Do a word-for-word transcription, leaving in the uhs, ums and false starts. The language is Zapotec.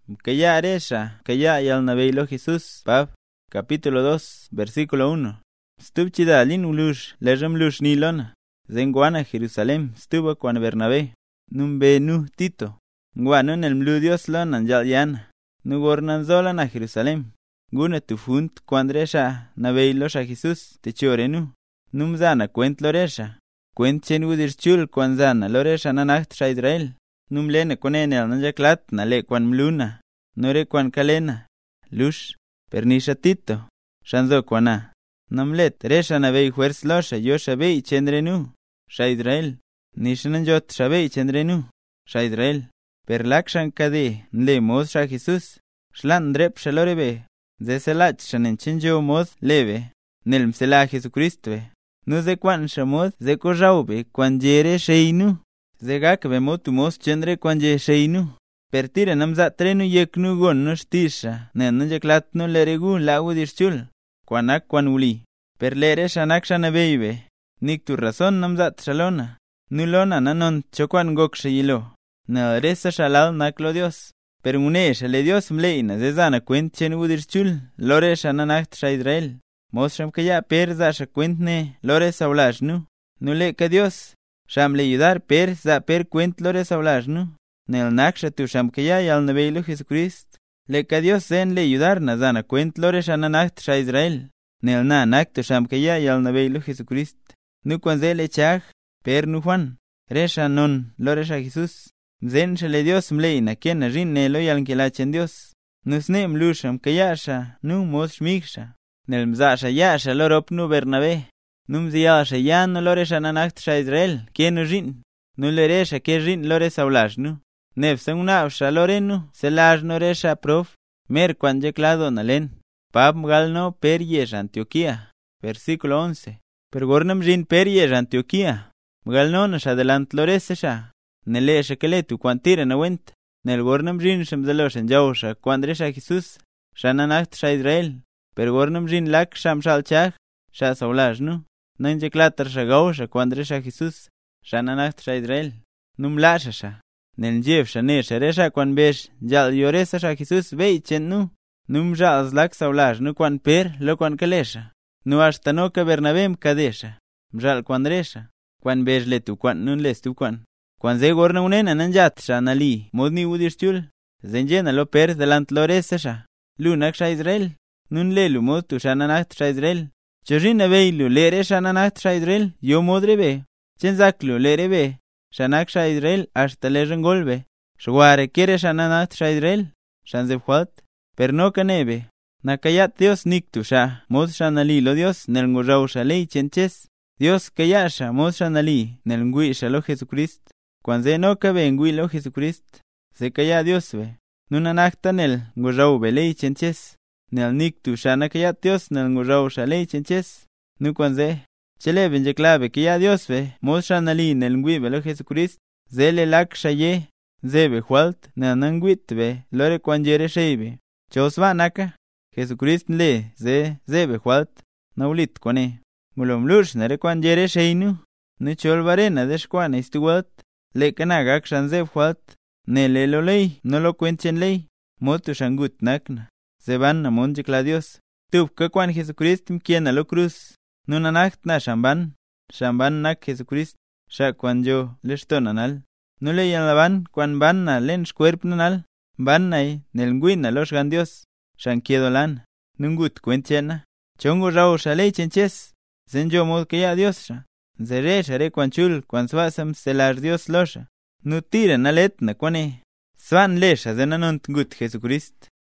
Mkaya resha, mkaya yalnabeylo Jesús. Pab, capítulo dos, versículo uno. Stubchida lin ulush, lejem lush nilona. Zenguana Jerusalem, stuvo con Bernabé. Numbe nu Tito. Nguanon el mlu Dios lonan yalyana. Nu gornan zolan a Jerusalem. Guna tu funt cuandresha, nabeylosha Jesús, te chorenu. Num zana cuent loresha. Cuent chen udir chul cuan zana loresha nanacht sha Israel. Num lene conene al nanjaklat na le cuan mluna. Nore cuan kalena. Lush, pernisha Tito. Shanzo cuana. Namlet resha nabey huers losha yo shabey chendrenu. Sha Israel. Nishanan jot shabey chendrenu. Sha Israel. Perlakshan kade nle mos sha Jesús. Shlan drep shalorebe. Zeselach shanen chenjo mos leve. Nelm sela Jesucristwe. Nu ze kwan shamot ze kojaube kwan jere sheinu. Ze gak vemo tu mos chendre kwan je sheinu. Pertire namza trenu yeknu gon no stisha. Nen jaklat no leregu lagu dirchul. Kwanak kwan uli. Perlere shanak shanabeibe. Nik tu razón namzat shalona. Nulona nanon chokwan gok shayilo. Na resa shalal naklo Dios. Per une shale Dios mleina zezana kwent chen udirchul. Lore shananak sha Israel. Mosram que ya per za shakwentne lore saulash nu. Nule que Dios. Sham le ayudar per za per kwent lore saulash nu. Nel naksha tu sham que ya yal nebeilu Jesucrist. Le que Dios zen le ayudar na zana kwent lore shananak sha Israel. Nel na nakto sham que ya yal nebeilu Jesucrist. Nu kwanze le chag per nu Juan. Resha non lore sha Jesús. Zen shale Dios mleina quien rin ne lo yal que la chen Dios. Nus ne mlusham que ya sha nu mos shmigsha. Nel mzasha yasha lorop nu Bernabé. Num ziyasha yan no lore shananacht sha Israel. Quien nu rin. Nu leresha que rin lore saulash nu. Nef sangnav sha lore nu. Selash no resha prof. Mer kwan jeklado nalen. Pab mgalno per yesh Antioquía. Versículo once. Pergornam rin per yesh Antioquía. Mgalno nash adelant lorese sha. Nelesha keletu kwan tira na went. Nel gornam rin shamzaloshan jawsha kwan resha Jesús. Shananacht sha Israel. Per gornam rin lak sham shalchag, sha saulash nu. Nanje klatar sha gausha cuandre sha Jesús. Sha nanacht sha Israel. Num lasha sha. Nel jev sha ne sha resha cuan besh jal yoresa sha Jesús vei chen nu. Num jal zlak saulash nu cuan per lo cuan kalesha. Nu hasta no ka Bernabem kadesha. Mjal cuan resha. Cuan besh letu cuan nun les tu cuan. Cuan ze gorna unena nanjat sha nali modni udirchul. Zenjena lo per delant loresa sha. Lunak sha Israel. Nun lelu mod tu shananacht sha Israel. Chorina veilu lere shananacht sha Israel. Yo modre be. Chenzaklu lere be. Shanak sha Israel hasta le rengolbe. Shware quiere shananacht sha Israel. Shanzebhuat. Per no canebe. Nakayat Dios niktu sha. Mod shanali lo Dios nel ngurau shalei chenches. Dios kayasha mod shanali nel ngui shalo Jesucrist. Cuanze no cabe ngui lo Jesucrist. Se kaya Dios ve. Nunanakta nel ngurau belei chenches. Nel niktu shana kayat Dios nel ngurau shalei chenches. Nu kwanze. Chele benje clave que ya Dios ve. Mos shanali nel ngui velo Jesucrist. Zele lak shaye. Zebe hualt. Nel nanguit ve. Lore kwanjere sheibe. Chosva naka. Jesucrist le. Ze. Zebe hualt. Naulit kwane. Mulom lush nere kwanjere sheinu. Nu cholvarena deshkwana istuwalt. Le kanagak shanze hualt. Nele lo ley. No lo cuenchen ley. Motu shangut nakna. Zeban na monjikla Dios. Tub que kwan Jesucrist mkien a lo cruz. Nunanacht na shamban. Shamban nak Jesucrist. Sha kwan yo leshtonanal. Nule yalaban kwan ban na len shkuerp nanal. Ban nay nel ngwin na los gan Dios. Shan kiedolan. Nungut cuentiana. Chongo rao shalei chenches. Zenjo mod que ya Dios sha. Zere share kwan chul kwan swasam selar Dios losha. Nutira nalet na kwane. Swan lesha zenanont gut Jesucrist.